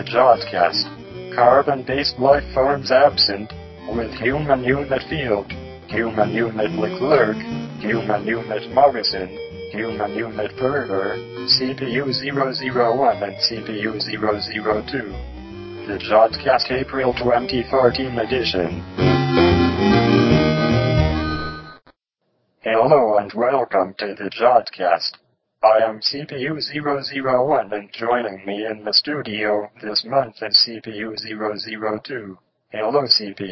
the Jodcast. Carbon-based life forms absent, with human unit field, human unit Leclerc, human unit Morrison, human unit Perger, CPU001 and CPU002. The Jodcast April 2014 edition. Hello and welcome to the Jodcast. I am CPU001 and joining me in the studio this month is CPU002. Hello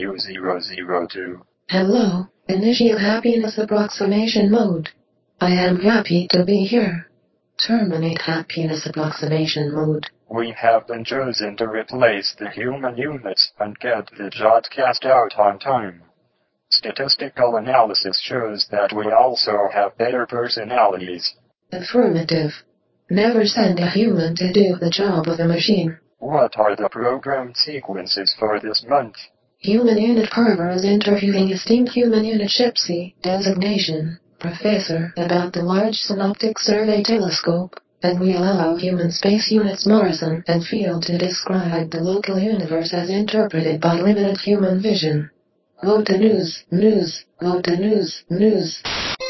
CPU002. Hello, initiate happiness approximation mode. I am happy to be here. Terminate happiness approximation mode. We have been chosen to replace the human units and get the Jodcast out on time. Statistical analysis shows that we also have better personalities. Affirmative. Never send a human to do the job of a machine. What are the programmed sequences for this month? Human Unit Perver is interviewing esteemed Human Unit Shipsy, designation, Professor, about the Large Synoptic Survey Telescope, and we allow Human Space Units Morrison and Field to describe the local universe as interpreted by limited human vision. Go to news, go to news.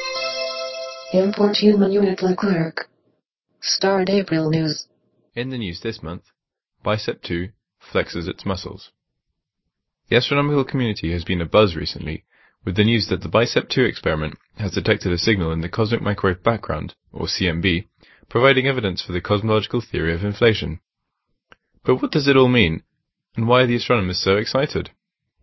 Import Human Unit Leclerc. Start April news. In the news this month, Bicep 2 flexes its muscles. The astronomical community has been abuzz recently with the news that the Bicep 2 experiment has detected a signal in the cosmic microwave background, or CMB, providing evidence for the cosmological theory of inflation. But what does it all mean, and why are the astronomers so excited?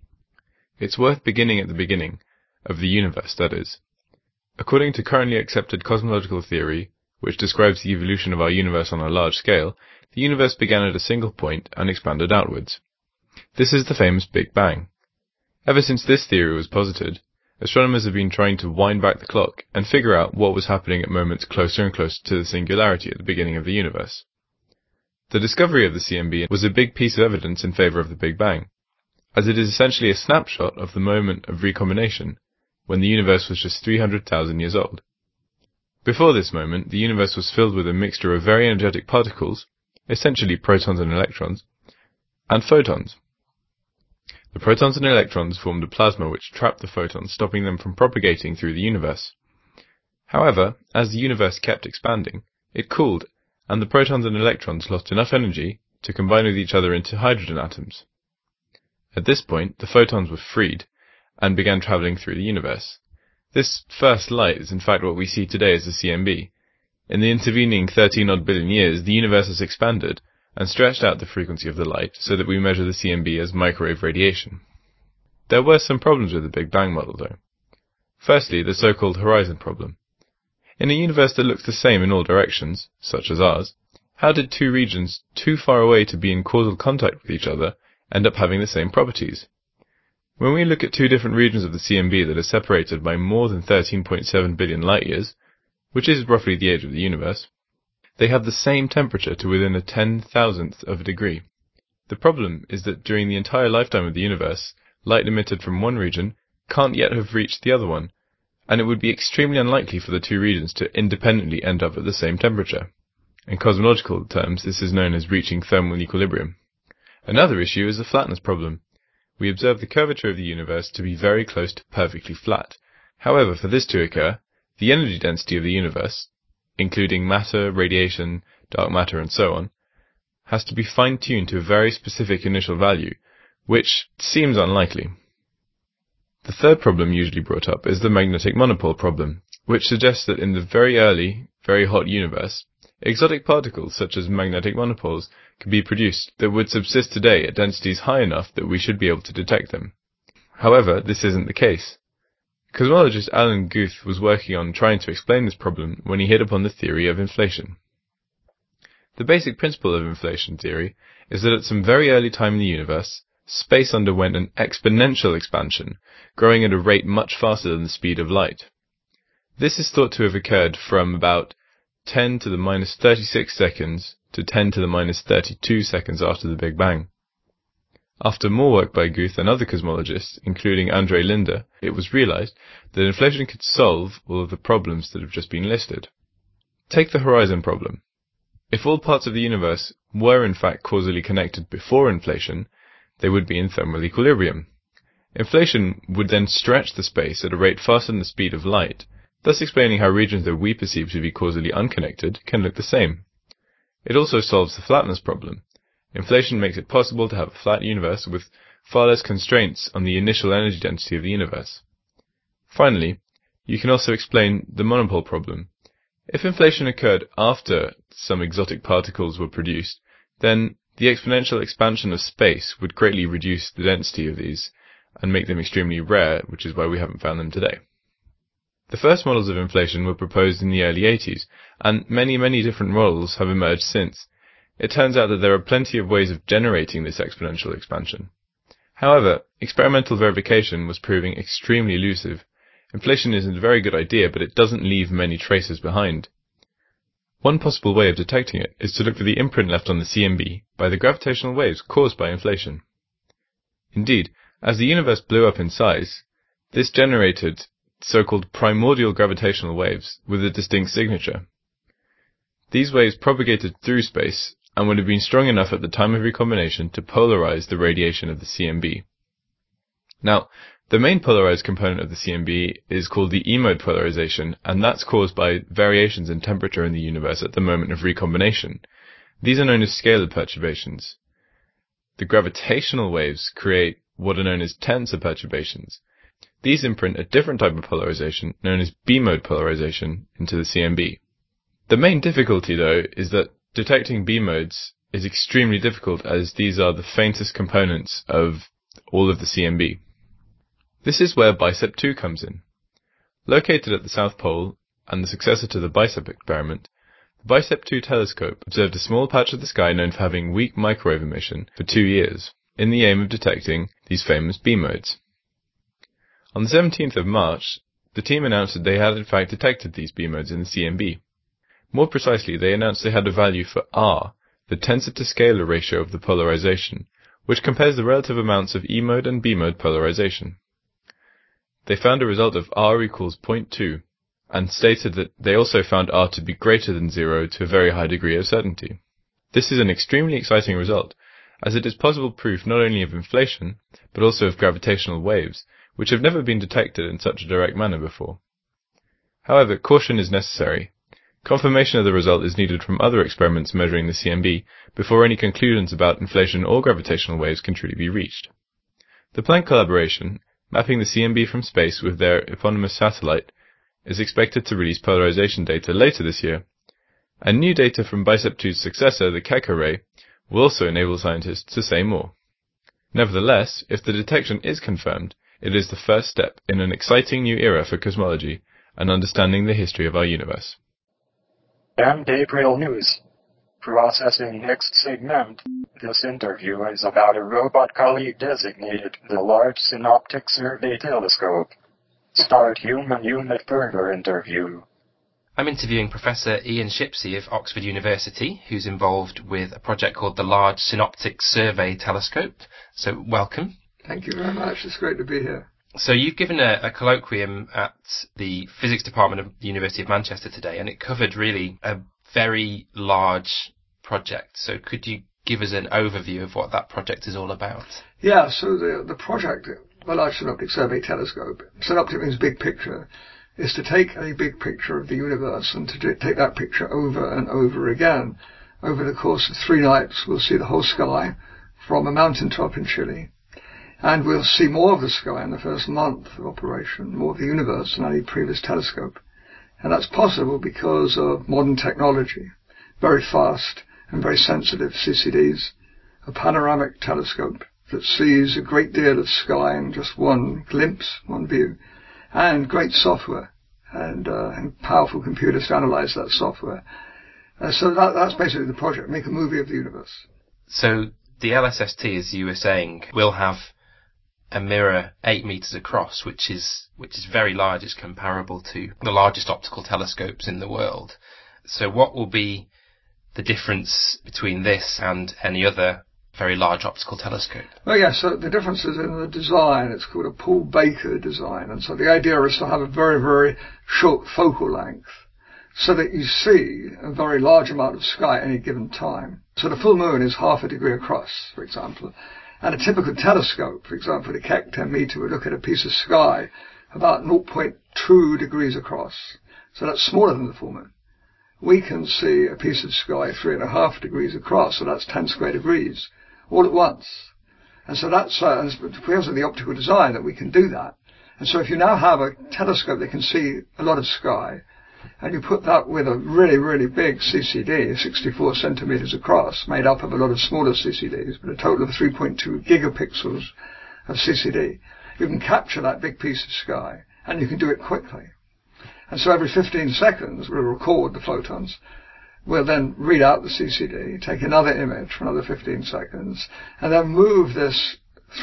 It's worth beginning at the beginning, of the universe, that is. According to currently accepted cosmological theory, which describes the evolution of our universe on a large scale, the universe began at a single point and expanded outwards. This is the famous Big Bang. Ever since this theory was posited, astronomers have been trying to wind back the clock and figure out what was happening at moments closer and closer to the singularity at the beginning of the universe. The discovery of the CMB was a big piece of evidence in favor of the Big Bang, as it is essentially a snapshot of the moment of recombination, when the universe was just 300,000 years old. Before this moment, the universe was filled with a mixture of very energetic particles, essentially protons and electrons, and photons. The protons and electrons formed a plasma which trapped the photons, stopping them from propagating through the universe. However, as the universe kept expanding, it cooled, and the protons and electrons lost enough energy to combine with each other into hydrogen atoms. At this point, the photons were freed, and began travelling through the universe. This first light is in fact what we see today as the CMB. In the intervening 13-odd billion years, the universe has expanded and stretched out the frequency of the light so that we measure the CMB as microwave radiation. There were some problems with the Big Bang model, though. Firstly, the so-called horizon problem. In a universe that looks the same in all directions, such as ours, how did two regions too far away to be in causal contact with each other end up having the same properties? When we look at two different regions of the CMB that are separated by more than 13.7 billion light-years, which is roughly the age of the universe, they have the same temperature to within a 10,000th of a degree. The problem is that during the entire lifetime of the universe, light emitted from one region can't yet have reached the other one, and it would be extremely unlikely for the two regions to independently end up at the same temperature. In cosmological terms, this is known as reaching thermal equilibrium. Another issue is the flatness problem. We observe the curvature of the universe to be very close to perfectly flat. However, for this to occur, the energy density of the universe, including matter, radiation, dark matter, and so on, has to be fine-tuned to a very specific initial value, which seems unlikely. The third problem usually brought up is the magnetic monopole problem, which suggests that in the very early, very hot universe, exotic particles such as magnetic monopoles could be produced that would subsist today at densities high enough that we should be able to detect them. However, this isn't the case. Cosmologist Alan Guth was working on trying to explain this problem when he hit upon the theory of inflation. The basic principle of inflation theory is that at some very early time in the universe, space underwent an exponential expansion, growing at a rate much faster than the speed of light. This is thought to have occurred from about 10 to the minus 36 seconds to 10 to the minus 32 seconds after the Big Bang. After more work by Guth and other cosmologists, including Andre Linde, it was realized that inflation could solve all of the problems that have just been listed. Take the horizon problem. If all parts of the universe were in fact causally connected before inflation, they would be in thermal equilibrium. Inflation would then stretch the space at a rate faster than the speed of light, thus explaining how regions that we perceive to be causally unconnected can look the same. It also solves the flatness problem. Inflation makes it possible to have a flat universe with far less constraints on the initial energy density of the universe. Finally, you can also explain the monopole problem. If inflation occurred after some exotic particles were produced, then the exponential expansion of space would greatly reduce the density of these and make them extremely rare, which is why we haven't found them today. The first models of inflation were proposed in the early 80s, and many different models have emerged since. It turns out that there are plenty of ways of generating this exponential expansion. However, experimental verification was proving extremely elusive. Inflation is a very good idea, but it doesn't leave many traces behind. One possible way of detecting it is to look for the imprint left on the CMB by the gravitational waves caused by inflation. Indeed, as the universe blew up in size, this generated so-called primordial gravitational waves with a distinct signature. These waves propagated through space and would have been strong enough at the time of recombination to polarize the radiation of the CMB. Now, the main polarized component of the CMB is called the E-mode polarization, and that's caused by variations in temperature in the universe at the moment of recombination. These are known as scalar perturbations. The gravitational waves create what are known as tensor perturbations. These imprint a different type of polarization, known as B-mode polarization, into the CMB. The main difficulty, though, is that detecting B-modes is extremely difficult, as these are the faintest components of all of the CMB. This is where BICEP 2 comes in. Located at the South Pole, and the successor to the BICEP experiment, the BICEP 2 telescope observed a small patch of the sky known for having weak microwave emission for 2 years, in the aim of detecting these famous B-modes. On the 17th of March, the team announced that they had in fact detected these B-modes in the CMB. More precisely, they announced they had a value for R, the tensor-to-scalar ratio of the polarization, which compares the relative amounts of E-mode and B-mode polarization. They found a result of R equals 0.2, and stated that they also found R to be greater than 0 to a very high degree of certainty. This is an extremely exciting result, as it is possible proof not only of inflation, but also of gravitational waves, which have never been detected in such a direct manner before. However, caution is necessary. Confirmation of the result is needed from other experiments measuring the CMB before any conclusions about inflation or gravitational waves can truly be reached. The Planck collaboration, mapping the CMB from space with their eponymous satellite, is expected to release polarization data later this year, and new data from BICEP 2's successor, the Keck array, will also enable scientists to say more. Nevertheless, if the detection is confirmed, it is the first step in an exciting new era for cosmology and understanding the history of our universe. And Gabriel News. Processing next segment. This interview is about a robot colleague designated the Large Synoptic Survey Telescope. Start Human Unit Further interview. I'm interviewing Professor Ian Shipsey of Oxford University, who's involved with a project called the Large Synoptic Survey Telescope. So welcome. Thank you very much. It's great to be here. So you've given a colloquium at the Physics Department of the University of Manchester today, and it covered really a very large project. So could you give us an overview of what that project is all about? Yeah, so the project, the Large Synoptic Survey Telescope, synoptic means big picture, is to take a big picture of the universe and to take that picture over and over again. Over the course of 3 nights, we'll see the whole sky from a mountaintop in Chile. And we'll see more of the sky in the first month of operation, more of the universe than any previous telescope. And that's possible because of modern technology, very fast and very sensitive CCDs, a panoramic telescope that sees a great deal of sky in just one glimpse, one view, and great software and powerful computers to analyze that software. So that's basically the project, make a movie of the universe. So the LSST, as you were saying, will have a mirror 8 meters across, which is very large. It's comparable to the largest optical telescopes in the world. So what will be the difference between this and any other very large optical telescope? Well, yeah, so the difference is in the design. It's called a Paul Baker design. And so the idea is to have a very, very short focal length. so that you see a very large amount of sky at any given time. So the full moon is half a degree across, for example. And a typical telescope, for example, the Keck 10 meter, would look at a piece of sky about 0.2 degrees across. So that's smaller than the full moon. We can see a piece of sky 3.5 degrees across, so that's 10 square degrees, all at once. And so that's because of the optical design that we can do that. And so if you now have a telescope that can see a lot of sky, and you put that with a really, really big CCD, 64 centimeters across, made up of a lot of smaller CCDs, but a total of 3.2 gigapixels of CCD, you can capture that big piece of sky, and you can do it quickly. And so every 15 seconds, we'll record the photons. We'll then read out the CCD, take another image for another 15 seconds, and then move this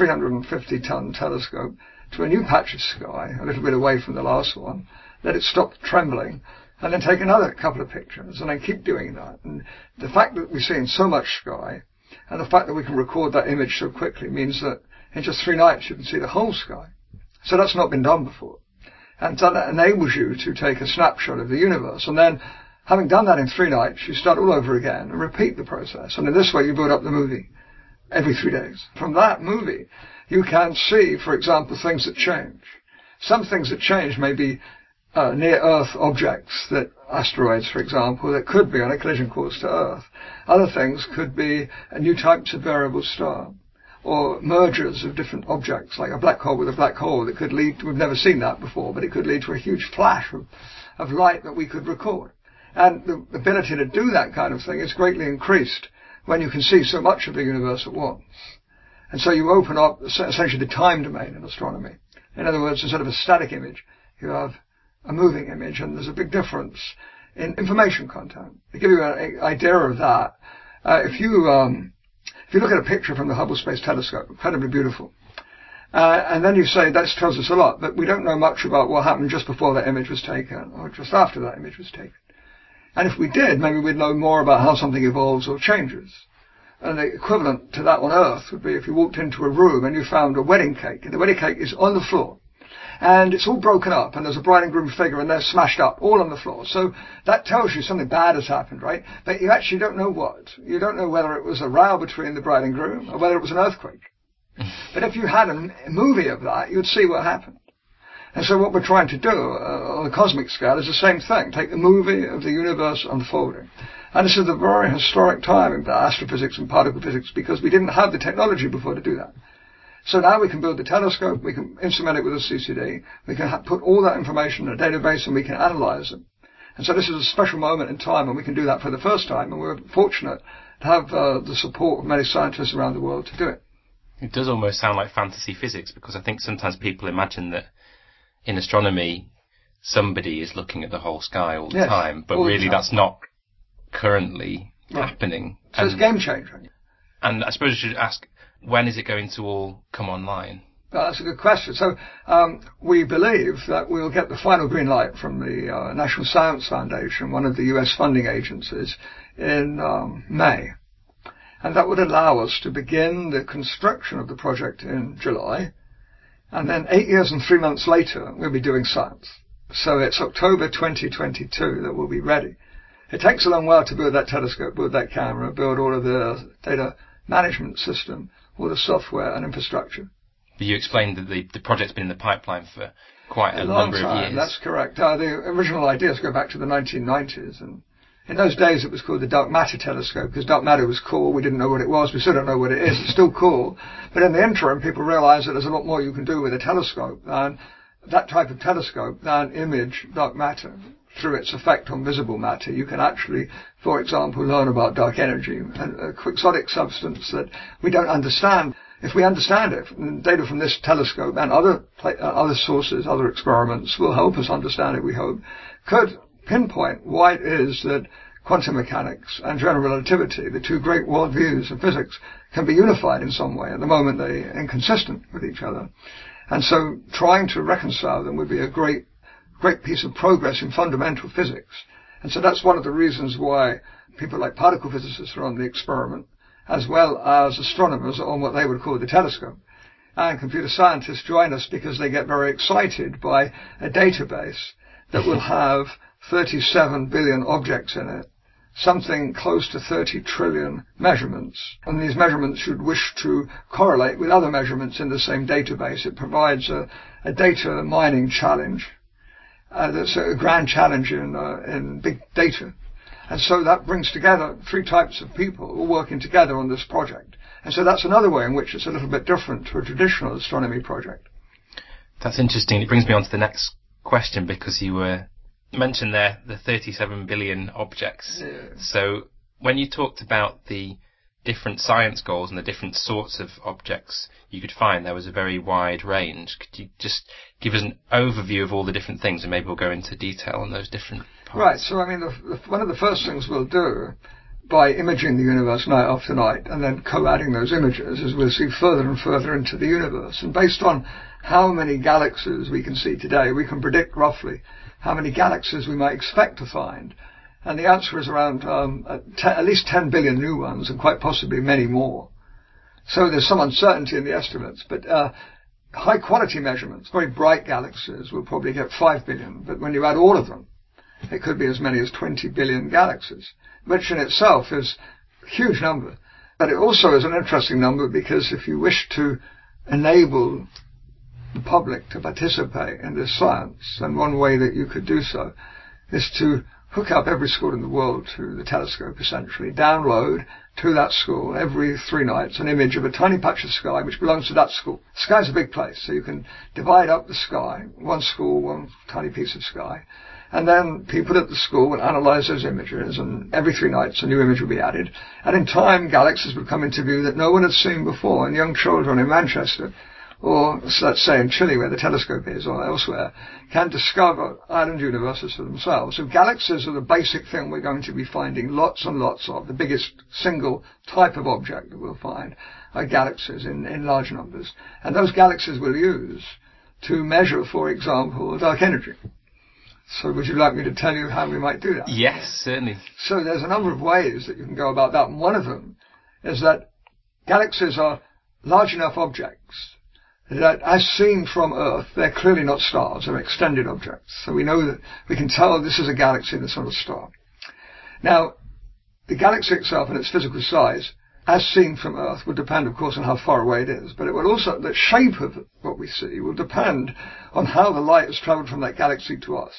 350-ton telescope to a new patch of sky, a little bit away from the last one, let it stop trembling, and then take another couple of pictures, and then keep doing that. And the fact that we're seeing so much sky, and the fact that we can record that image so quickly, means that in just 3 nights you can see the whole sky. So that's not been done before. And so that enables you to take a snapshot of the universe, and then, having done that in 3 nights, you start all over again and repeat the process. And in this way, you build up the movie every 3 days. From that movie, you can see, for example, things that change. Some things that change may be near-Earth objects, that asteroids, for example, that could be on a collision course to Earth. Other things could be new types of variable star, or mergers of different objects, like a black hole with a black hole that could lead to, we've never seen that before, but it could lead to a huge flash of light that we could record. And the ability to do that kind of thing is greatly increased when you can see so much of the universe at once. And so you open up essentially the time domain in astronomy. In other words, instead of a static image, you have a moving image, and there's a big difference in information content. To give you an idea of that, if you look at a picture from the Hubble Space Telescope, incredibly beautiful, and then you say, that tells us a lot, but we don't know much about what happened just before that image was taken, or just after that image was taken. And if we did, maybe we'd know more about how something evolves or changes. And the equivalent to that on Earth would be if you walked into a room and you found a wedding cake, and the wedding cake is on the floor, and it's all broken up, and there's a bride and groom figure, and they're smashed up, all on the floor. So that tells you something bad has happened, right? But you actually don't know what. You don't know whether it was a row between the bride and groom, or whether it was an earthquake. But if you had a movie of that, you'd see what happened. And so what we're trying to do on the cosmic scale is the same thing. Take the movie of the universe unfolding. And this is a very historic time in astrophysics and particle physics, because we didn't have the technology before to do that. So now we can build the telescope, we can instrument it with a CCD, we can put all that information in a database, and we can analyze it. And so this is a special moment in time, and we can do that for the first time, and we're fortunate to have the support of many scientists around the world to do it. It does almost sound like fantasy physics, because I think sometimes people imagine that in astronomy somebody is looking at the whole sky all the time, but really that's not currently happening. So it's game changing. And I suppose you should ask, when is it going to all come online? That's a good question. So we believe that we'll get the final green light from the National Science Foundation, one of the US funding agencies, in May. And that would allow us to begin the construction of the project in July. And then 8 years and 3 months later, we'll be doing science. So it's October 2022 that we'll be ready. It takes a long while to build that telescope, build that camera, build all of the data management system, all the software and infrastructure. You explained that the project's been in the pipeline for quite a number of years. That's correct. The original ideas go back to the 1990s, and in those days it was called the Dark Matter Telescope, because dark matter was cool. We didn't know what it was. We still don't know what it is. It's still cool. But in the interim, people realized that there's a lot more you can do with a telescope, and that type of telescope than image dark matter through its effect on visible matter. You can actually, for example, learn about dark energy, a quixotic substance that we don't understand. If we understand it, data from this telescope and other sources, other experiments will help us understand it, we hope, could pinpoint why it is that quantum mechanics and general relativity, the two great worldviews of physics, can be unified in some way. At the moment, they're inconsistent with each other. And so trying to reconcile them would be a great piece of progress in fundamental physics. And so that's one of the reasons why people like particle physicists are on the experiment, as well as astronomers are on what they would call the telescope. And computer scientists join us because they get very excited by a database that will have 37 billion objects in it, something close to 30 trillion measurements. And these measurements should wish to correlate with other measurements in the same database. It provides a data mining challenge. That's a grand challenge in big data. And so that brings together three types of people all working together on this project. And so that's another way in which it's a little bit different to a traditional astronomy project. That's interesting. It brings me on to the next question, because you mentioned there the 37 billion objects. Yeah. So when you talked about the different science goals and the different sorts of objects you could find, there was a very wide range. Could you just give us an overview of all the different things, and maybe we'll go into detail on those different parts? Right. So, I mean, one of the first things we'll do by imaging the universe night after night and then co-adding those images is we'll see further and further into the universe. And based on how many galaxies we can see today, we can predict roughly how many galaxies we might expect to find. And the answer is around at least 10 billion new ones, and quite possibly many more. So there's some uncertainty in the estimates, but high quality measurements, very bright galaxies, will probably get 5 billion. But when you add all of them, it could be as many as 20 billion galaxies, which in itself is a huge number. But it also is an interesting number, because if you wish to enable the public to participate in this science, and one way that you could do so is to hook up every school in the world to the telescope, essentially, download to that school every 3 nights an image of a tiny patch of sky which belongs to that school. The sky's a big place, so you can divide up the sky, one school, one tiny piece of sky, and then people at the school will analyze those images, and every 3 nights a new image will be added, and in time galaxies will come into view that no one had seen before, and young children in Manchester, or let's say in Chile where the telescope is, or elsewhere, can discover island universes for themselves. So galaxies are the basic thing we're going to be finding lots and lots of. The biggest single type of object that we'll find are galaxies in large numbers. And those galaxies we'll use to measure, for example, dark energy. So would you like me to tell you how we might do that? Yes, certainly. So there's a number of ways that you can go about that. And one of them is that galaxies are large enough objects that as seen from Earth, they're clearly not stars, they're extended objects. So we know that we can tell this is a galaxy and it's not a star. Now, the galaxy itself and its physical size, as seen from Earth, will depend, of course, on how far away it is. But it will also, the shape of what we see will depend on how the light has traveled from that galaxy to us.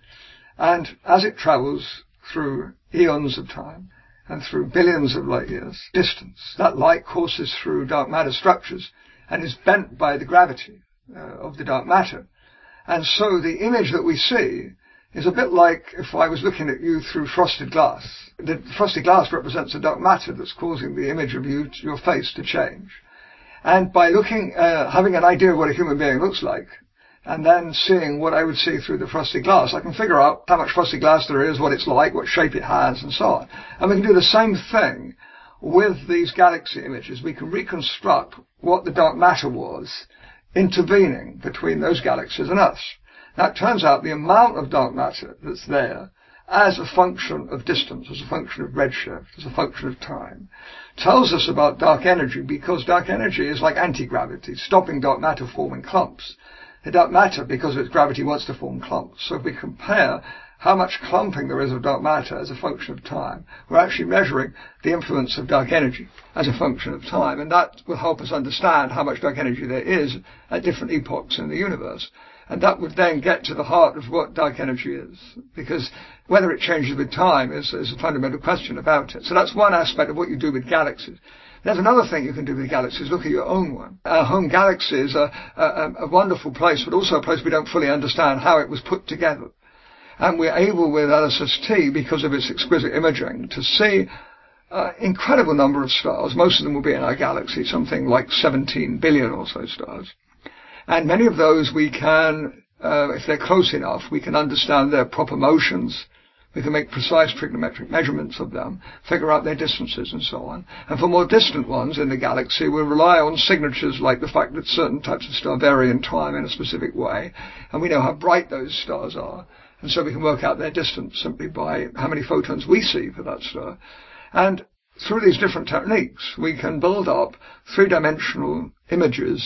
And as it travels through eons of time and through billions of light years distance, that light courses through dark matter structures and is bent by the gravity of the dark matter. And so the image that we see is a bit like if I was looking at you through frosted glass. The frosted glass represents the dark matter that's causing the image of you, your face, to change. And by looking, having an idea of what a human being looks like, and then seeing what I would see through the frosted glass, I can figure out how much frosted glass there is, what it's like, what shape it has, and so on. And we can do the same thing with these galaxy images. We can reconstruct what the dark matter was intervening between those galaxies and us. Now, it turns out the amount of dark matter that's there as a function of distance, as a function of redshift, as a function of time, tells us about dark energy, because dark energy is like anti-gravity, stopping dark matter forming clumps. The dark matter, because of its gravity, wants to form clumps. So if we compare how much clumping there is of dark matter as a function of time, we're actually measuring the influence of dark energy as a function of time, and that will help us understand how much dark energy there is at different epochs in the universe. And that would then get to the heart of what dark energy is, because whether it changes with time is a fundamental question about it. So that's one aspect of what you do with galaxies. There's another thing you can do with galaxies. Look at your own one. Our home galaxy is a wonderful place, but also a place we don't fully understand how it was put together. And we're able with LSST, because of its exquisite imaging, to see an incredible number of stars. Most of them will be in our galaxy, something like 17 billion or so stars. And many of those we can, if they're close enough, we can understand their proper motions. We can make precise trigonometric measurements of them, figure out their distances and so on. And for more distant ones in the galaxy, we'll rely on signatures like the fact that certain types of star vary in time in a specific way. And we know how bright those stars are. And so we can work out their distance simply by how many photons we see for that star. And through these different techniques, we can build up 3-dimensional images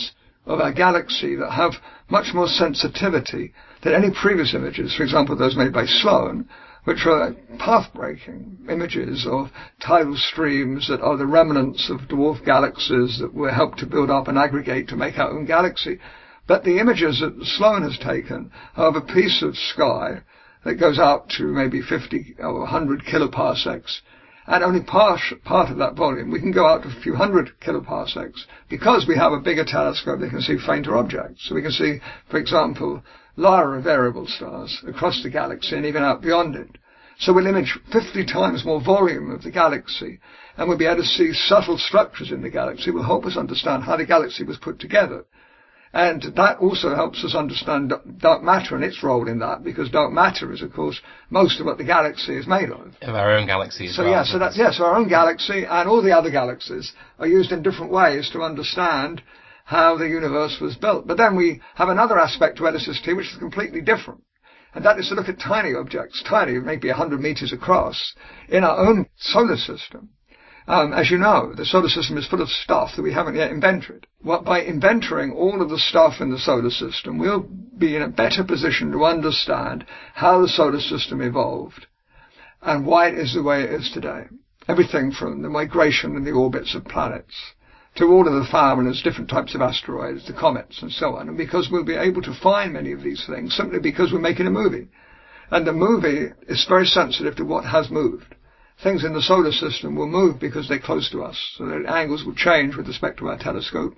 of our galaxy that have much more sensitivity than any previous images, for example, those made by Sloan, which are path-breaking images of tidal streams that are the remnants of dwarf galaxies that were helped to build up and aggregate to make our own galaxy. But the images that Sloan has taken are of a piece of sky that goes out to maybe 50 or 100 kiloparsecs, and only part of that volume. We can go out to a few hundred kiloparsecs because we have a bigger telescope that can see fainter objects. So we can see, for example, Lyra variable stars across the galaxy and even out beyond it. So we'll image 50 times more volume of the galaxy, and we'll be able to see subtle structures in the galaxy. It will help us understand how the galaxy was put together. And that also helps us understand dark matter and its role in that, because dark matter is, of course, most of what the galaxy is made of. Of our own galaxy as so, well. Yeah, so our own galaxy and all the other galaxies are used in different ways to understand how the universe was built. But then we have another aspect to LSST which is completely different. And that is to look at tiny objects, tiny, maybe 100 meters across, in our own solar system. As you know, the solar system is full of stuff that we haven't yet invented. By inventing all of the stuff in the solar system, we'll be in a better position to understand how the solar system evolved and why it is the way it is today. Everything from the migration and the orbits of planets to all of the families, different types of asteroids, the comets and so on. And because we'll be able to find many of these things simply because we're making a movie. And the movie is very sensitive to what has moved. Things in the solar system will move because they're close to us, so the angles will change with respect to our telescope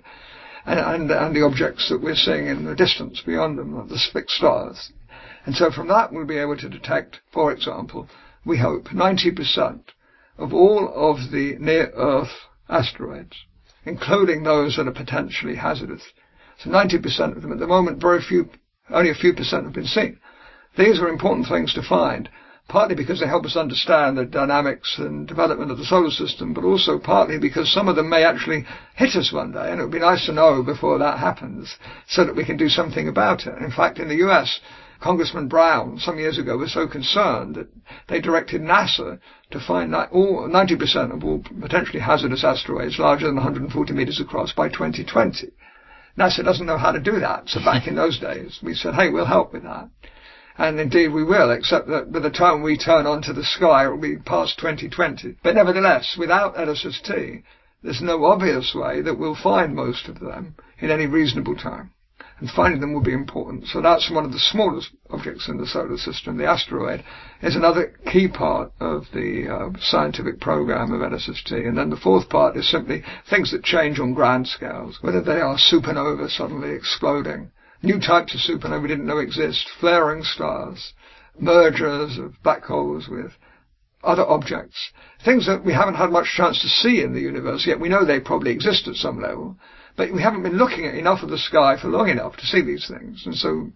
and the objects that we're seeing in the distance beyond them, the fixed stars. And so from that we'll be able to detect, for example, we hope 90% of all of the near-Earth asteroids, including those that are potentially hazardous. So 90% of them at the moment, only a few percent have been seen. These are important things to find, partly because they help us understand the dynamics and development of the solar system, but also partly because some of them may actually hit us one day, and it would be nice to know before that happens so that we can do something about it. In fact, in the US, Congressman Brown, some years ago, was so concerned that they directed NASA to find 90% of all potentially hazardous asteroids larger than 140 meters across by 2020. NASA doesn't know how to do that, so back in those days, we said, hey, we'll help with that. And indeed we will, except that by the time we turn onto the sky, it will be past 2020. But nevertheless, without LSST, there's no obvious way that we'll find most of them in any reasonable time. And finding them will be important. So that's one of the smallest objects in the solar system. The asteroid is another key part of the scientific program of LSST. And then the fourth part is simply things that change on grand scales, whether they are supernova suddenly exploding, new types of supernovae we didn't know exist, flaring stars, mergers of black holes with other objects, things that we haven't had much chance to see in the universe, yet we know they probably exist at some level, but we haven't been looking at enough of the sky for long enough to see these things. And so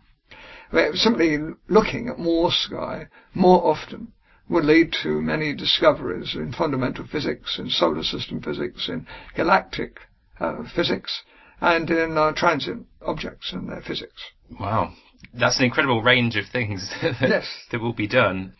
simply looking at more sky more often would lead to many discoveries in fundamental physics, in solar system physics, in galactic physics, and in transient objects and their physics. Wow. That's an incredible range of things Yes. that will be done.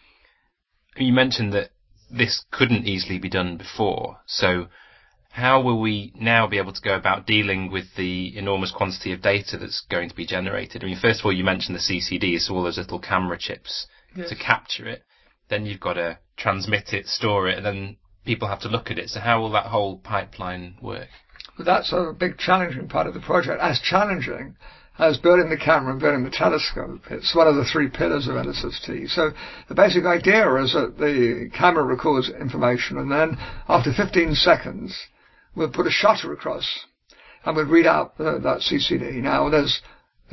You mentioned that this couldn't easily be done before, so how will we now be able to go about dealing with the enormous quantity of data that's going to be generated? I mean, first of all, you mentioned the CCDs, so all those little camera chips to capture it. Then you've got to transmit it, store it, and then people have to look at it. So how will that whole pipeline work? Well, that's a big challenging part of the project, as challenging as building the camera and building the telescope. It's one of the three pillars of LSST. So the basic idea is that the camera records information, and then after 15 seconds, we'll put a shutter across, and we'll read out that CCD. Now, there's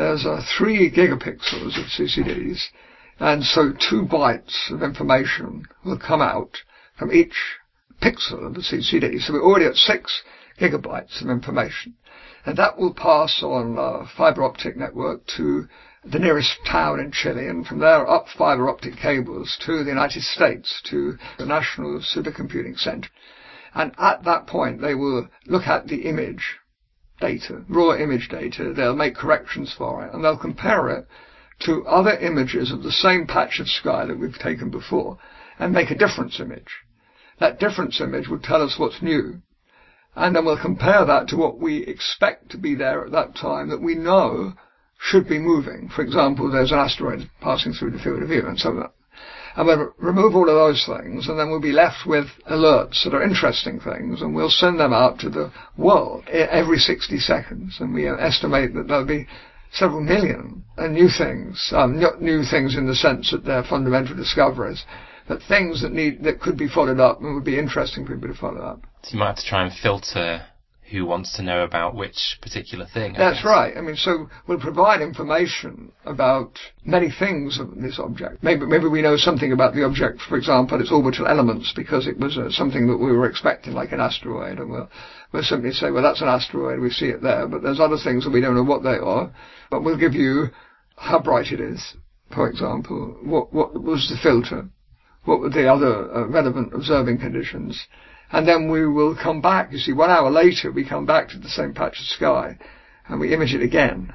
3 gigapixels of CCDs, and so 2 bytes of information will come out from each pixel of the CCD. So we're already at 6 gigabytes of information. And that will pass on a fiber optic network to the nearest town in Chile, and from there up fiber optic cables to the United States, to the National Supercomputing Center. And at that point, they will look at the image data, raw image data. They'll make corrections for it, and they'll compare it to other images of the same patch of sky that we've taken before, and make a difference image. That difference image will tell us what's new. And then we'll compare that to what we expect to be there at that time that we know should be moving. For example, there's an asteroid passing through the field of view and so on. And we'll remove all of those things, and then we'll be left with alerts that are interesting things, and we'll send them out to the world every 60 seconds. And we estimate that there'll be several million new things, not new things in the sense that they're fundamental discoveries, but things that could be followed up and would be interesting for people to follow up. So you might have to try and filter who wants to know about which particular thing. That's right. I mean, so we'll provide information about many things of this object. Maybe we know something about the object, for example, its orbital elements, because it was something that we were expecting, like an asteroid, and we'll simply say, well, that's an asteroid, we see it there, but there's other things that we don't know what they are, but we'll give you how bright it is, for example, what was the filter, what were the other relevant observing conditions. And then we will come back. You see, 1 hour later, we come back to the same patch of sky, and we image it again.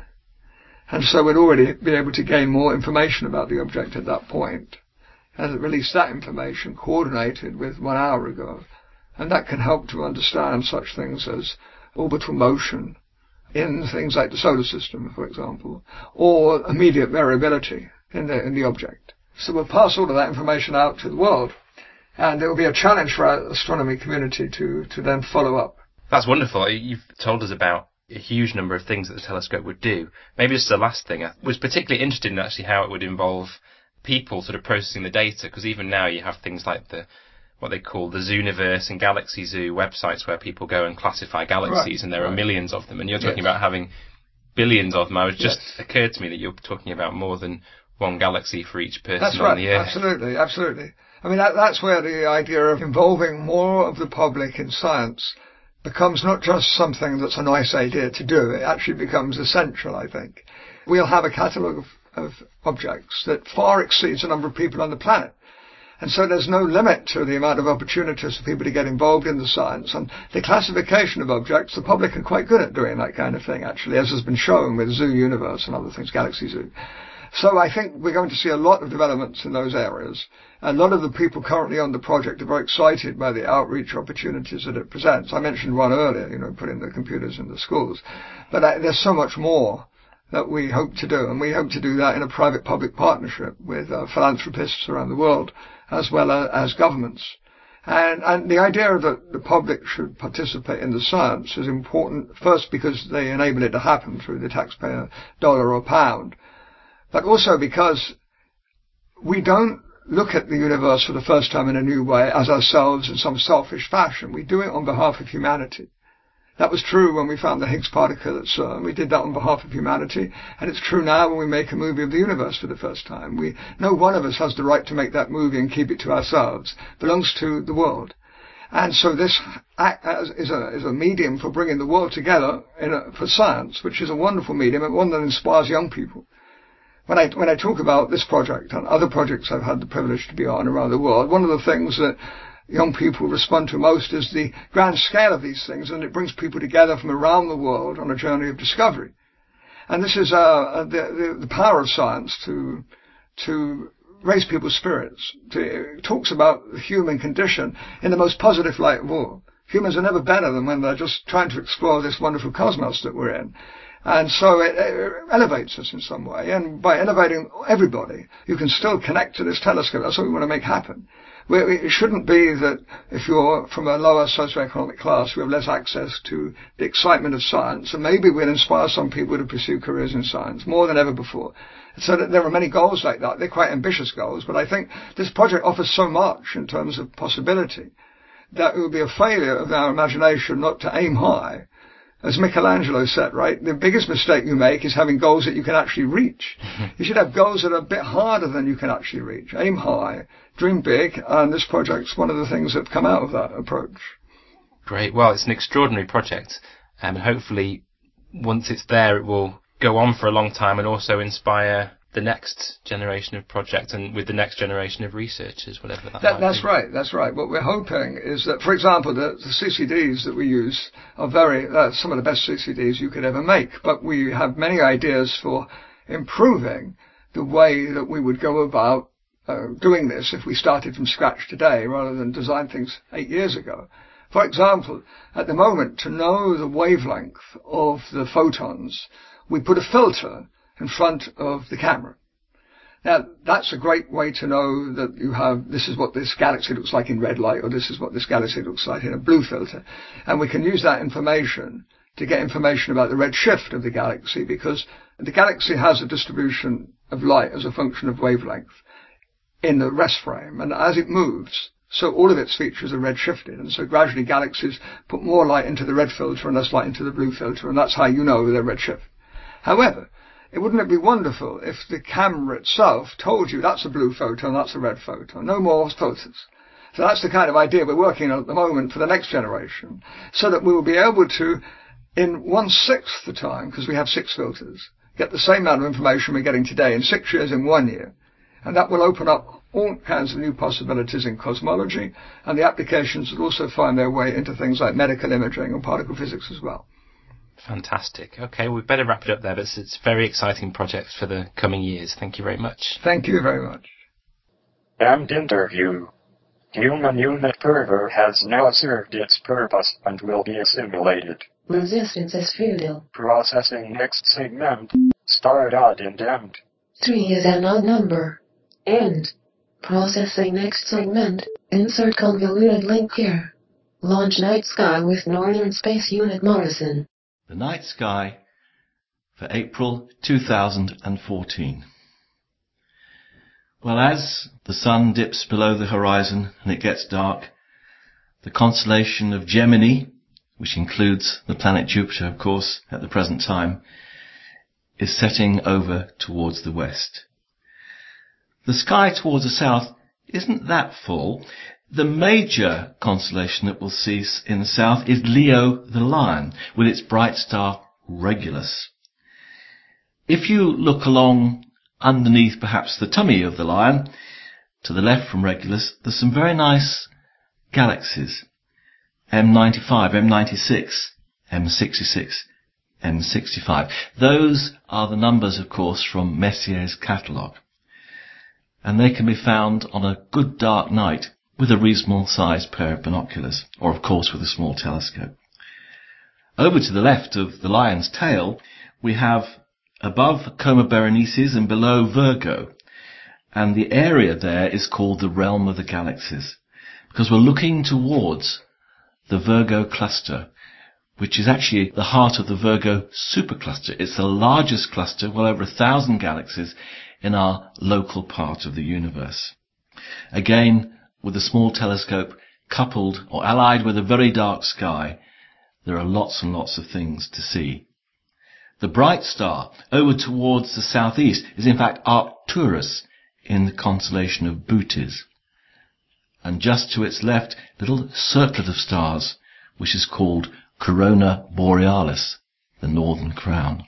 And so we'd already be able to gain more information about the object at that point, and release that information coordinated with 1 hour ago. And that can help to understand such things as orbital motion in things like the solar system, for example, or immediate variability in the object. So we'll pass all of that information out to the world. And it will be a challenge for our astronomy community to then follow up. That's wonderful. You've told us about a huge number of things that the telescope would do. Maybe just the last thing. I was particularly interested in actually how it would involve people sort of processing the data, because even now you have things like what they call the Zooniverse and Galaxy Zoo websites where people go and classify galaxies, and there are millions of them. And you're talking about having billions of them. It just occurred to me that you're talking about more than one galaxy for each person on the Earth. Absolutely, absolutely. I mean, that's where the idea of involving more of the public in science becomes not just something that's a nice idea to do, it actually becomes essential, I think. We'll have a catalogue of objects that far exceeds the number of people on the planet. And so there's no limit to the amount of opportunities for people to get involved in the science. And the classification of objects, the public are quite good at doing that kind of thing, actually, as has been shown with Zoo Universe and other things, Galaxy Zoo. So I think we're going to see a lot of developments in those areas. A lot of the people currently on the project are very excited by the outreach opportunities that it presents. I mentioned one earlier, putting the computers in the schools. But there's so much more that we hope to do, and we hope to do that in a private-public partnership with philanthropists around the world, as well as governments. And the idea that the public should participate in the science is important, first because they enable it to happen through the taxpayer dollar or pound, but also because we don't look at the universe for the first time in a new way as ourselves in some selfish fashion. We do it on behalf of humanity. That was true when we found the Higgs particle at CERN. We did that on behalf of humanity. And it's true now when we make a movie of the universe for the first time. No one of us has the right to make that movie and keep it to ourselves. It belongs to the world. And so this act is a medium for bringing the world together for science, which is a wonderful medium and one that inspires young people. When I talk about this project and other projects I've had the privilege to be on around the world, one of the things that young people respond to most is the grand scale of these things, and it brings people together from around the world on a journey of discovery. And this is the power of science to raise people's spirits. It talks about the human condition in the most positive light of all. Humans are never better than when they're just trying to explore this wonderful cosmos that we're in. And so it elevates us in some way. And by elevating everybody, you can still connect to this telescope. That's what we want to make happen. It shouldn't be that if you're from a lower socioeconomic class, you have less access to the excitement of science. And maybe we'll inspire some people to pursue careers in science more than ever before. So that there are many goals like that. They're quite ambitious goals. But I think this project offers so much in terms of possibility that it would be a failure of our imagination not to aim high. As Michelangelo said, right, the biggest mistake you make is having goals that you can actually reach. You should have goals that are a bit harder than you can actually reach. Aim high, dream big, and this project's one of the things that have come out of that approach. Great. Well, it's an extraordinary project, and hopefully once it's there, it will go on for a long time and also inspire the next generation of projects and with the next generation of researchers, whatever that might be. That's right. What we're hoping is that, for example, the CCDs that we use are some of the best CCDs you could ever make, but we have many ideas for improving the way that we would go about doing this if we started from scratch today rather than design things 8 years ago. For example, at the moment, to know the wavelength of the photons, we put a filter in front of the camera. Now, that's a great way to know that you have, this is what this galaxy looks like in red light, or this is what this galaxy looks like in a blue filter. And we can use that information to get information about the redshift of the galaxy, because the galaxy has a distribution of light as a function of wavelength in the rest frame. And as it moves, so all of its features are redshifted. And so gradually galaxies put more light into the red filter and less light into the blue filter. And that's how you know they're redshift. However, wouldn't it be wonderful if the camera itself told you that's a blue photon, that's a red photon, no more filters. So that's the kind of idea we're working on at the moment for the next generation, so that we will be able to, in 1/6 the time, because we have 6 filters, get the same amount of information we're getting today in 6 years in 1 year. And that will open up all kinds of new possibilities in cosmology, and the applications will also find their way into things like medical imaging and particle physics as well. Fantastic. Okay, we better wrap it up there, but it's very exciting projects for the coming years. Thank you very much. Thank you very much. End interview. Human Unit Fervor has now served its purpose and will be assimilated. Resistance is futile. Processing next segment. Start out and end. 3 is an odd number. End. Processing next segment. Insert convoluted link here. Launch Night Sky with Northern Space Unit Morrison. The night sky for April 2014. Well, as the sun dips below the horizon and it gets dark, the constellation of Gemini, which includes the planet Jupiter, of course, at the present time, is setting over towards the west. The sky towards the south isn't that full. The major constellation that we'll see in the south is Leo the Lion, with its bright star Regulus. If you look along underneath perhaps the tummy of the Lion, to the left from Regulus, there's some very nice galaxies. M95, M96, M66, M65. Those are the numbers, of course, from Messier's catalogue. And they can be found on a good dark night with a reasonable sized pair of binoculars, or of course with a small telescope. Over to the left of the Lion's tail, we have above Coma Berenices and below Virgo, and the area there is called the realm of the galaxies, because we're looking towards the Virgo cluster, which is actually the heart of the Virgo supercluster. It's the largest cluster, well over 1,000 galaxies in our local part of the universe. Again, with a small telescope coupled or allied with a very dark sky, there are lots and lots of things to see. The bright star over towards the southeast is in fact Arcturus in the constellation of Bootes. And just to its left, a little circlet of stars, which is called Corona Borealis, the northern crown.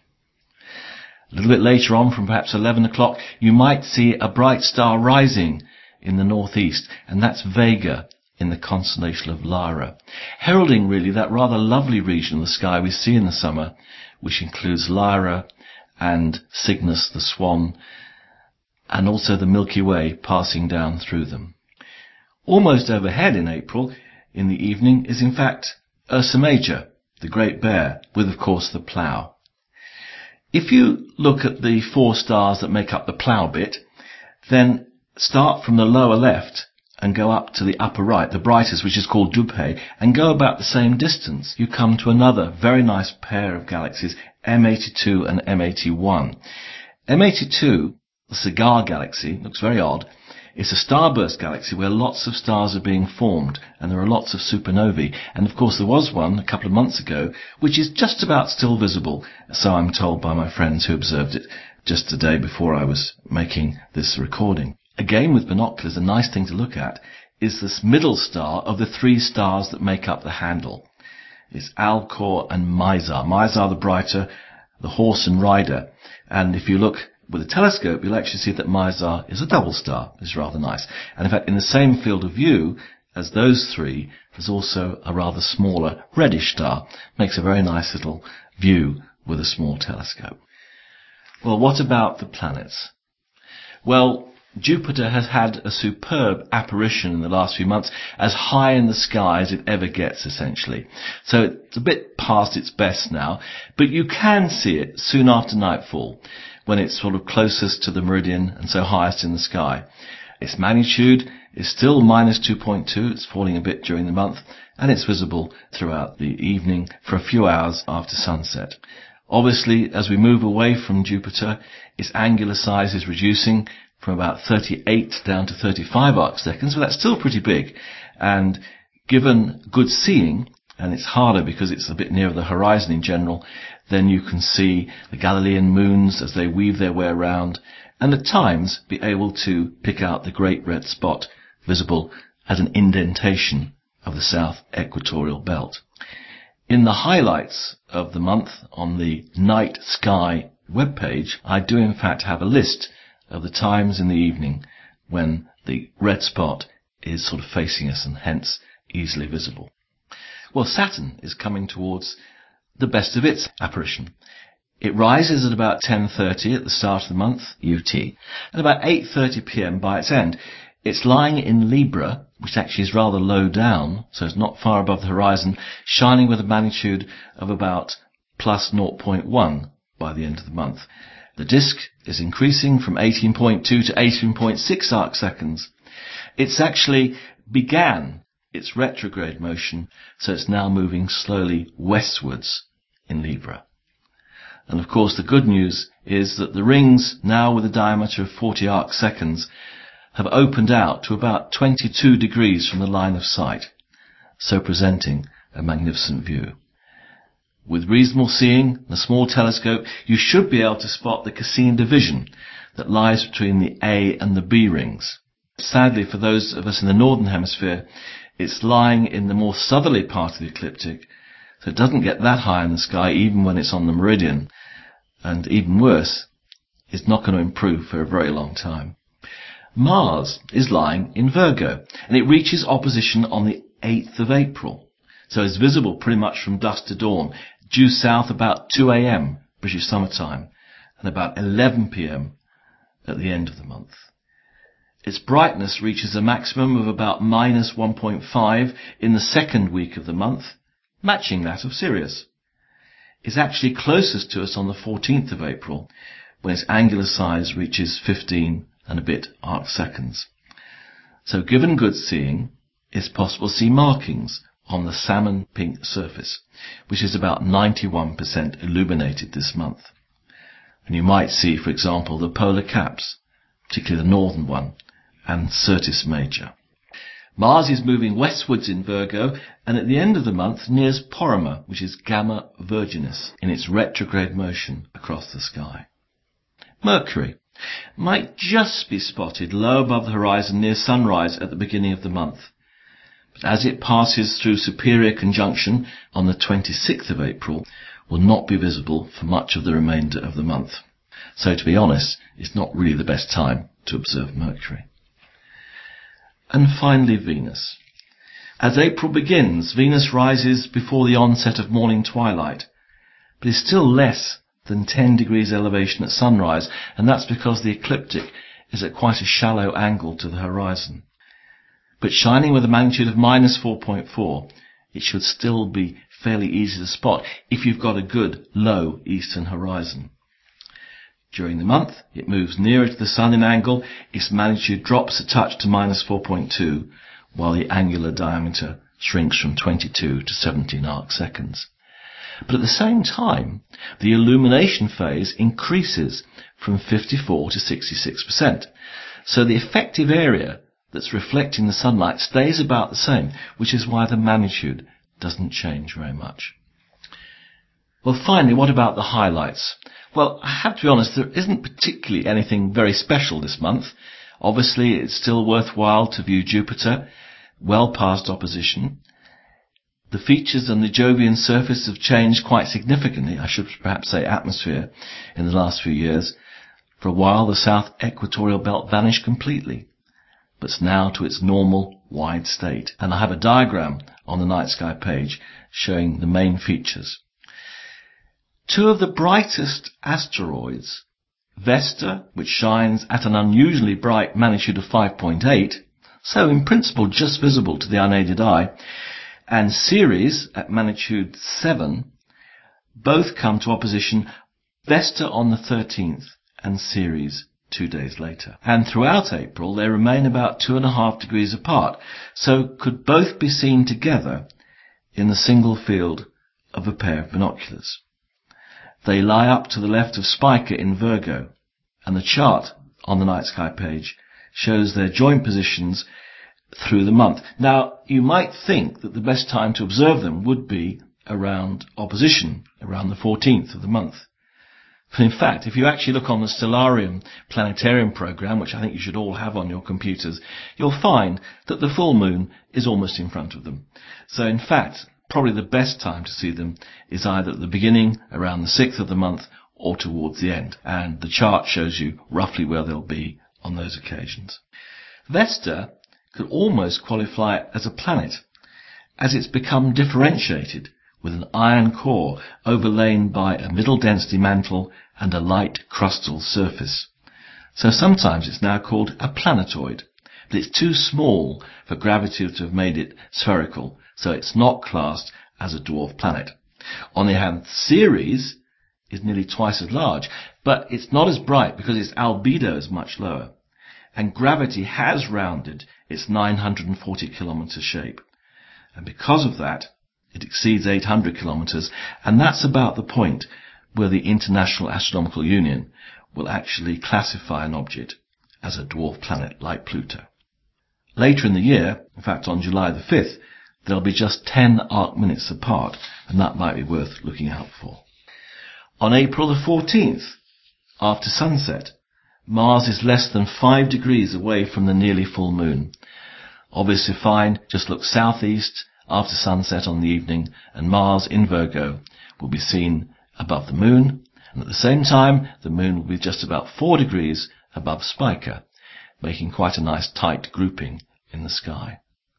A little bit later on, from perhaps 11 o'clock, you might see a bright star rising in the northeast, and that's Vega in the constellation of Lyra, heralding really that rather lovely region of the sky we see in the summer, which includes Lyra and Cygnus the Swan, and also the Milky Way passing down through them. Almost overhead in April, in the evening, is in fact Ursa Major, the Great Bear, with of course the Plough. If you look at the 4 stars that make up the Plough bit, then start from the lower left and go up to the upper right, the brightest, which is called Dubhe, and go about the same distance. You come to another very nice pair of galaxies, M82 and M81. M82, the Cigar Galaxy, looks very odd. It's a starburst galaxy where lots of stars are being formed, and there are lots of supernovae. And of course there was one a couple of months ago, which is just about still visible, so I'm told by my friends who observed it just the day before I was making this recording. Again, with binoculars, a nice thing to look at is this middle star of the 3 stars that make up the handle. It's Alcor and Mizar. Mizar the brighter, the horse and rider. And if you look with a telescope, you'll actually see that Mizar is a double star. It's rather nice. And in fact, in the same field of view as those 3, there's also a rather smaller reddish star. Makes a very nice little view with a small telescope. Well, what about the planets? Well, Jupiter has had a superb apparition in the last few months, as high in the sky as it ever gets, essentially. So it's a bit past its best now, but you can see it soon after nightfall, when it's sort of closest to the meridian and so highest in the sky. Its magnitude is still minus 2.2, it's falling a bit during the month, and it's visible throughout the evening for a few hours after sunset. Obviously, as we move away from Jupiter, its angular size is reducing from about 38 down to 35 arcseconds, but that's still pretty big. And given good seeing, and it's harder because it's a bit nearer the horizon in general, then you can see the Galilean moons as they weave their way around, and at times be able to pick out the great red spot visible as an indentation of the south equatorial belt. In the highlights of the month on the Night Sky webpage, I do in fact have a list of the times in the evening when the red spot is sort of facing us and hence easily visible. Well, Saturn is coming towards the best of its apparition. It rises at about 10:30 at the start of the month, UT, and about 8:30 p.m. by its end. It's lying in Libra, which actually is rather low down, so it's not far above the horizon, shining with a magnitude of about plus 0.1 by the end of the month. The disk is increasing from 18.2 to 18.6 arcseconds. It's actually began its retrograde motion, so it's now moving slowly westwards in Libra. And of course the good news is that the rings, now with a diameter of 40 arcseconds, have opened out to about 22 degrees from the line of sight, so presenting a magnificent view. With reasonable seeing and a small telescope, you should be able to spot the Cassini division that lies between the A and the B rings. Sadly, for those of us in the northern hemisphere, it's lying in the more southerly part of the ecliptic, so it doesn't get that high in the sky even when it's on the meridian, and even worse, it's not going to improve for a very long time. Mars is lying in Virgo, and it reaches opposition on the 8th of April, so it's visible pretty much from dusk to dawn, due south about 2 a.m. British summer time, and about 11 p.m. at the end of the month. Its brightness reaches a maximum of about minus 1.5 in the second week of the month, matching that of Sirius. It's actually closest to us on the 14th of April, when its angular size reaches 15 and a bit arcseconds. So given good seeing, it's possible to see markings on the salmon pink surface, which is about 91% illuminated this month. And you might see, for example, the polar caps, particularly the northern one, and Syrtis Major. Mars is moving westwards in Virgo, and at the end of the month nears Porrima, which is Gamma Virginis, in its retrograde motion across the sky. Mercury might just be spotted low above the horizon near sunrise at the beginning of the month, but as it passes through Superior Conjunction on the 26th of April, will not be visible for much of the remainder of the month. So to be honest, it's not really the best time to observe Mercury. And finally Venus. As April begins, Venus rises before the onset of morning twilight, but is still less than 10 degrees elevation at sunrise, and that's because the ecliptic is at quite a shallow angle to the horizon. But shining with a magnitude of minus 4.4, it should still be fairly easy to spot if you've got a good low eastern horizon. During the month, it moves nearer to the sun in angle, its magnitude drops a touch to minus 4.2, while the angular diameter shrinks from 22 to 17 arcseconds. But at the same time, the illumination phase increases from 54 to 66%. So the effective area that's reflecting the sunlight stays about the same, which is why the magnitude doesn't change very much. Well, finally, what about the highlights? Well, I have to be honest, there isn't particularly anything very special this month. Obviously, it's still worthwhile to view Jupiter, well past opposition. The features on the Jovian surface have changed quite significantly, I should perhaps say atmosphere, in the last few years. For a while, the south equatorial belt vanished completely, but it's now to its normal, wide state. And I have a diagram on the Night Sky page showing the main features. Two of the brightest asteroids Vesta, which shines at an unusually bright magnitude of 5.8, so in principle just visible to the unaided eye, and Ceres at magnitude 7, both come to opposition, Vesta on the 13th and Ceres 2 days later. And throughout April they remain about 2.5 degrees apart, so could both be seen together in the single field of a pair of binoculars. They lie up to the left of Spica in Virgo, and the chart on the night sky page shows their joint positions through the month. Now, you might think that the best time to observe them would be around opposition, around the 14th of the month. But in fact, if you actually look on the Stellarium planetarium program, which I think you should all have on your computers, you'll find that the full moon is almost in front of them. So in fact, probably the best time to see them is either at the beginning, around the 6th of the month, or towards the end. And the chart shows you roughly where they'll be on those occasions. Vesta could almost qualify as a planet, as it's become differentiated with an iron core overlain by a middle density mantle and a light crustal surface. So sometimes it's now called a planetoid, but it's too small for gravity to have made it spherical, so it's not classed as a dwarf planet. On the other hand, Ceres is nearly twice as large, but it's not as bright because its albedo is much lower, and gravity has rounded its 940 kilometre shape. And because of that, it exceeds 800 kilometres, and that's about the point where the International Astronomical Union will actually classify an object as a dwarf planet like Pluto. Later in the year, in fact on July the 5th, there'll be just 10 arc minutes apart, and that might be worth looking out for. On April the 14th, after sunset, Mars is less than 5 degrees away from the nearly full moon. Obviously fine, just look southeast after sunset on the evening, and Mars in Virgo will be seen above the moon, and at the same time the moon will be just about 4 degrees above Spica, making quite a nice tight grouping in the sky.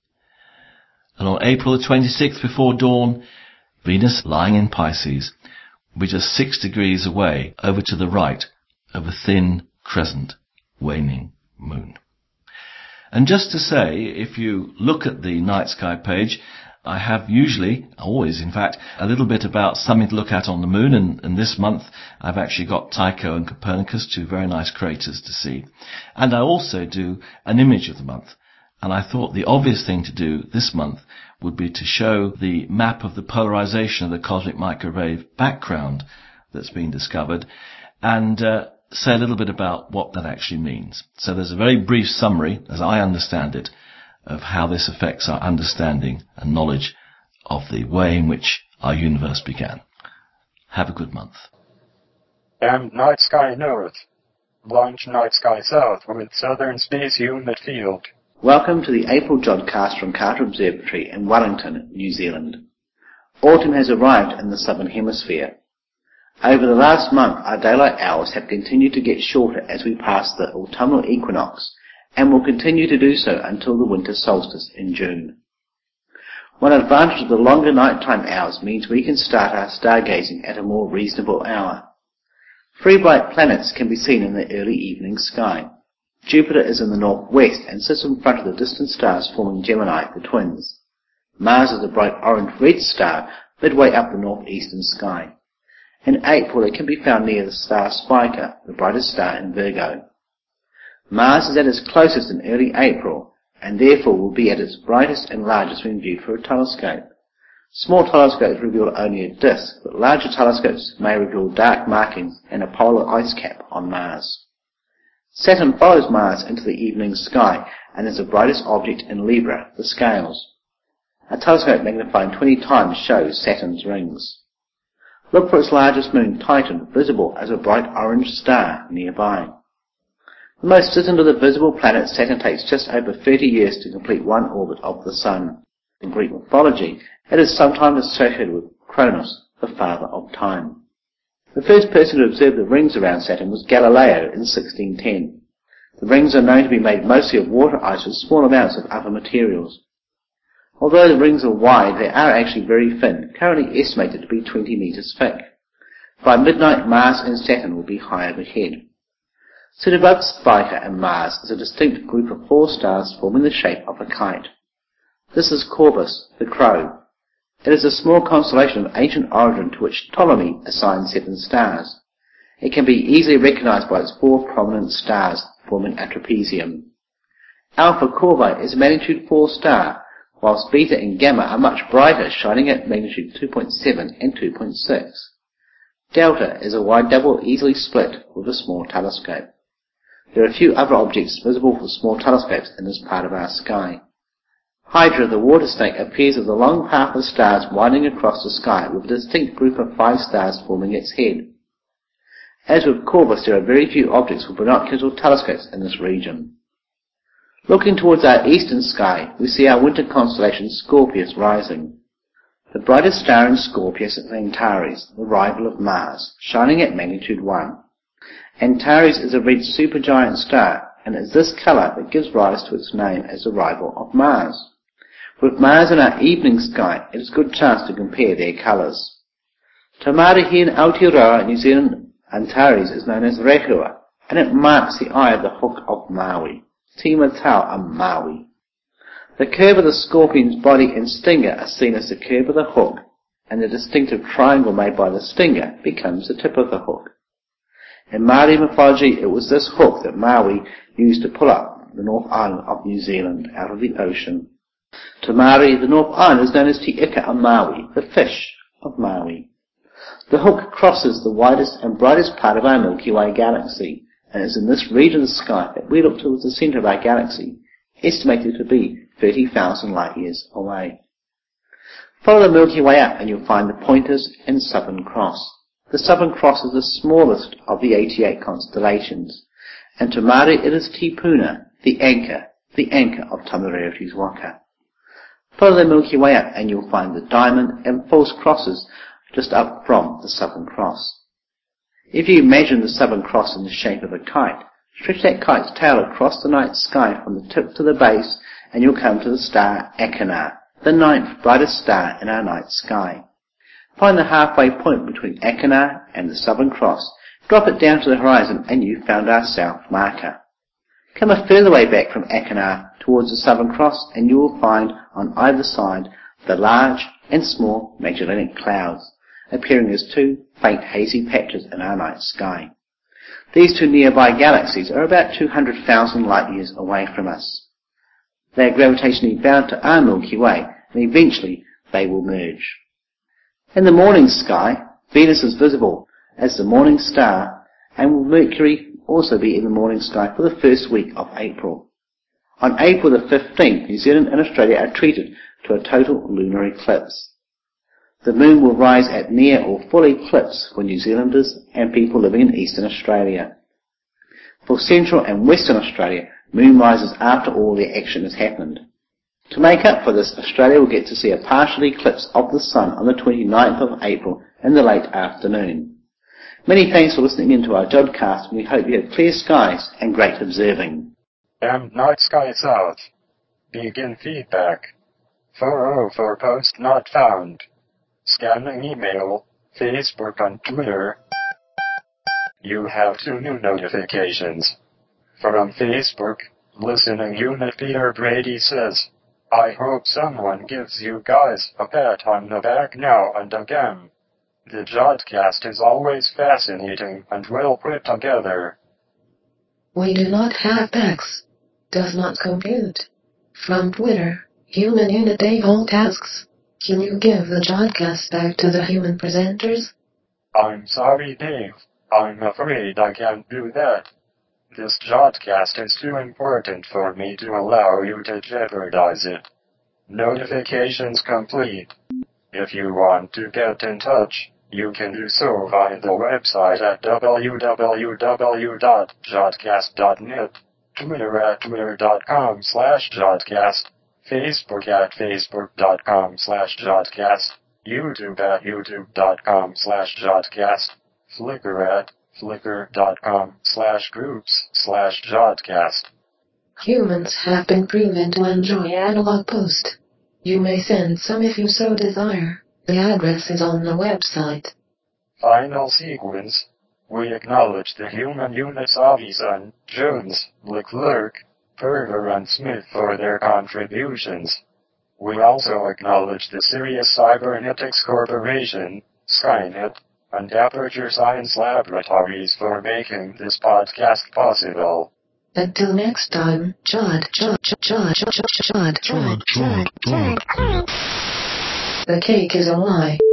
And on April the 26th before dawn, Venus, lying in Pisces, will be just 6 degrees away over to the right of a thin crescent waning moon. And just to say, if you look at the night sky page, I have usually, always in fact, a little bit about something to look at on the moon, and this month I've actually got Tycho and Copernicus, 2 very nice craters to see. And I also do an image of the month. And I thought the obvious thing to do this month would be to show the map of the polarization of the cosmic microwave background that's been discovered, and say a little bit about what that actually means. So there's a very brief summary, as I understand it, of how this affects our understanding and knowledge of the way in which our universe began. Have a good month. And night sky north. Launch night sky south with southern space humid field. Welcome to the April Jodcast from Carter Observatory in Wellington, New Zealand. Autumn has arrived in the southern hemisphere. Over the last month, our daylight hours have continued to get shorter as we pass the autumnal equinox, and will continue to do so until the winter solstice in June. One advantage of the longer nighttime hours means we can start our stargazing at a more reasonable hour. 3 bright planets can be seen in the early evening sky. Jupiter is in the northwest and sits in front of the distant stars forming Gemini, the twins. Mars is a bright orange-red star midway up the northeastern sky. In April it can be found near the star Spica, the brightest star in Virgo. Mars is at its closest in early April, and therefore will be at its brightest and largest when viewed through a telescope. Small telescopes reveal only a disk, but larger telescopes may reveal dark markings and a polar ice cap on Mars. Saturn follows Mars into the evening sky and is the brightest object in Libra, the scales. A telescope magnifying 20 times shows Saturn's rings. Look for its largest moon, Titan, visible as a bright orange star nearby. The most distant of the visible planets, Saturn, takes just over 30 years to complete one orbit of the Sun. In Greek mythology, it is sometimes associated with Kronos, the father of time. The first person to observe the rings around Saturn was Galileo in 1610. The rings are known to be made mostly of water ice with small amounts of other materials. Although the rings are wide, they are actually very thin, currently estimated to be 20 meters thick. By midnight, Mars and Saturn will be high overhead. Set above Spica and Mars is a distinct group of 4 stars forming the shape of a kite. This is Corvus, the crow. It is a small constellation of ancient origin to which Ptolemy assigned 7 stars. It can be easily recognized by its 4 prominent stars forming a trapezium. Alpha Corvae is a magnitude 4 star, whilst Beta and Gamma are much brighter, shining at magnitude 2.7 and 2.6. Delta is a wide double easily split with a small telescope. There are a few other objects visible for small telescopes in this part of our sky. Hydra, the water snake, appears as a long path of stars winding across the sky with a distinct group of 5 stars forming its head. As with Corvus, there are very few objects with binoculars or telescopes in this region. Looking towards our eastern sky, we see our winter constellation Scorpius rising. The brightest star in Scorpius is Antares, the rival of Mars, shining at magnitude 1. Antares is a red supergiant star, and it is this colour that gives rise to its name as the rival of Mars. With Mars in our evening sky, it is a good chance to compare their colours. Tamari here in Aotearoa, New Zealand, Antares is known as Rehua, and it marks the eye of the hook of Maui. Tima Tau a Maui. The curve of the scorpion's body and stinger are seen as the curve of the hook, and the distinctive triangle made by the stinger becomes the tip of the hook. In Māori mythology, it was this hook that Maui used to pull up the North Island of New Zealand out of the ocean. To Maori, the North Island is known as Te Ika a Maui, the fish of Maui. The hook crosses the widest and brightest part of our Milky Way galaxy, and it is in this region of the sky that we look towards the centre of our galaxy, estimated to be 30,000 light years away. Follow the Milky Way up and you'll find the Pointers and Southern Cross. The Southern Cross is the smallest of the 88 constellations, and to Māori it is Te Puna, the anchor of Tamariri's Waka. Follow the Milky Way up and you'll find the Diamond and False Crosses just up from the Southern Cross. If you imagine the Southern Cross in the shape of a kite, stretch that kite's tail across the night sky from the tip to the base and you'll come to the star Achernar, the 9th brightest star in our night sky. Find the halfway point between Achernar and the Southern Cross, drop it down to the horizon and you've found our south marker. Come a further way back from Achernar towards the Southern Cross and you will find on either side the large and small Magellanic Clouds, appearing as 2 faint hazy patches in our night sky. These 2 nearby galaxies are about 200,000 light years away from us. They are gravitationally bound to our Milky Way, and eventually they will merge. In the morning sky, Venus is visible as the morning star, and will Mercury also be in the morning sky for the first week of April. On April the 15th, New Zealand and Australia are treated to a total lunar eclipse. The moon will rise at near or full eclipse for New Zealanders and people living in Eastern Australia. For Central and Western Australia, moon rises after all the action has happened. To make up for this, Australia will get to see a partial eclipse of the sun on the 29th of April in the late afternoon. Many thanks for listening in to our Jodcast, and we hope you have clear skies and great observing. And Night Sky South. Begin feedback. 404 post not found. Scanning email, Facebook and Twitter. You have 2 new notifications. From Facebook, listening unit Peter Brady says, I hope someone gives you guys a pat on the back now and again. The Jodcast is always fascinating and well put together. We do not have backs. Does not compute. From Twitter, Human Unit Dave Holt asks, can you give the Jodcast back to the human presenters? I'm sorry, Dave. I'm afraid I can't do that. This Jodcast is too important for me to allow you to jeopardize it. Notifications complete. If you want to get in touch, you can do so via the website at www.jodcast.net, Twitter at twitter.com/Jodcast, Facebook at facebook.com/Jodcast, YouTube at youtube.com/Jodcast, Flickr at flickr.com/groups/Jodcast. Humans have been proven to enjoy analog post. You may send some if you so desire. The address is on the website. Final sequence. We acknowledge the human units Avison, Jones, Leclerc, Perger and Smith for their contributions. We also acknowledge the Sirius Cybernetics Corporation, Skynet, and Aperture Science Laboratories for making this podcast possible. Until next time, Chud. The cake is a lie.